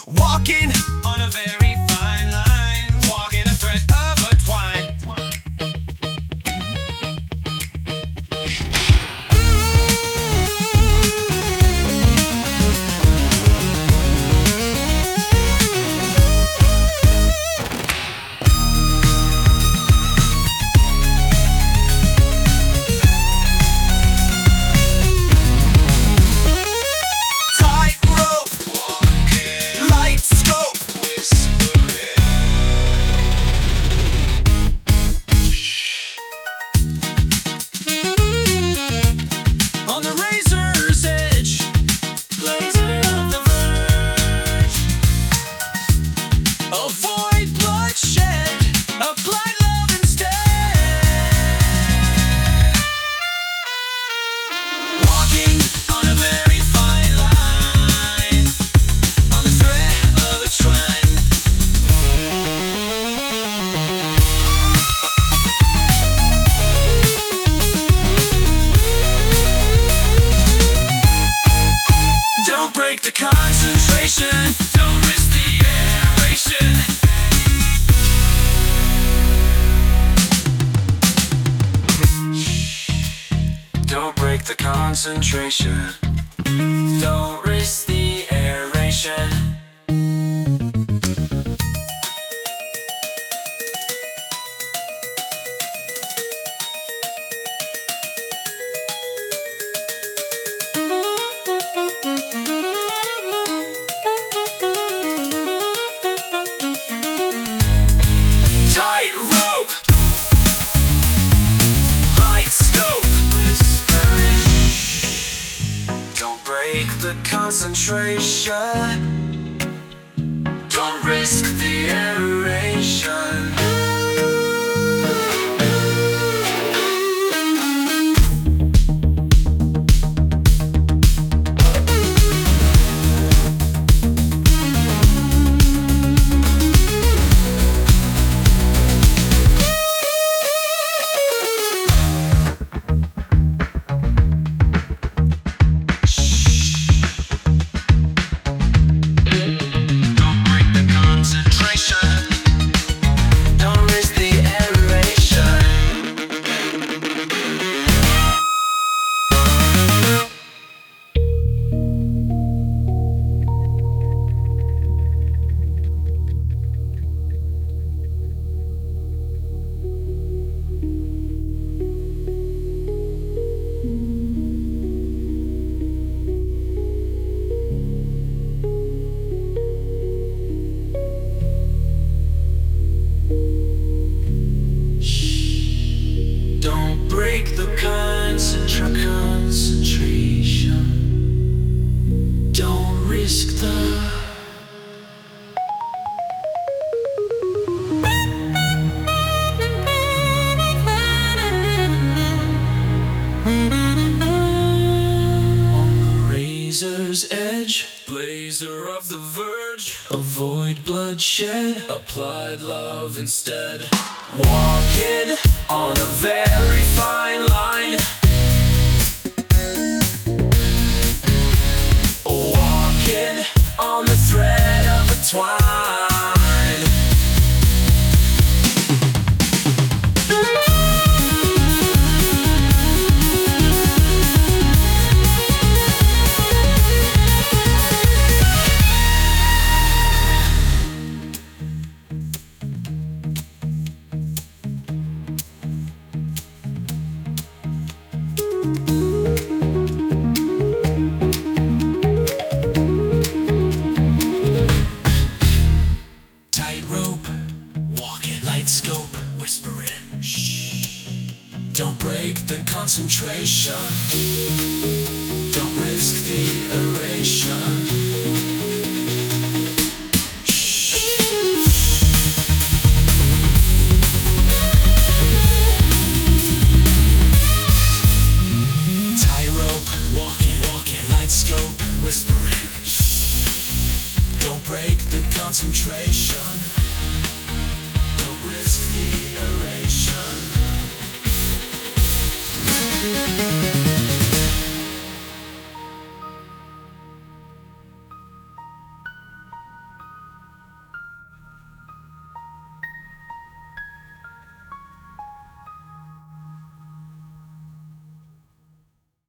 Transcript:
Walking on a very fine line, walking a thread of a twine. On the razor's edge, blazer of the verge. Avoid bloodshed, apply love instead. Walking on a very fine line, on the thread of a twine. Don't break the concentration, don't risk the aeration. Don't break the concentration, don't risk the aeration. Tightrope, light scope. Don't break the concentration, don't risk the aeration. Don't break the concentration, don't risk the on the razor's edge, blazer of the verge. Avoid bloodshed, applied love instead. Walking on a very fine line, walking on the thread of a twine. Tightrope, walking, light scope, whispering. Shh. Don't break the concentration, don't risk the aeration. Scope, whispering. Don't break the concentration, don't risk the aeration.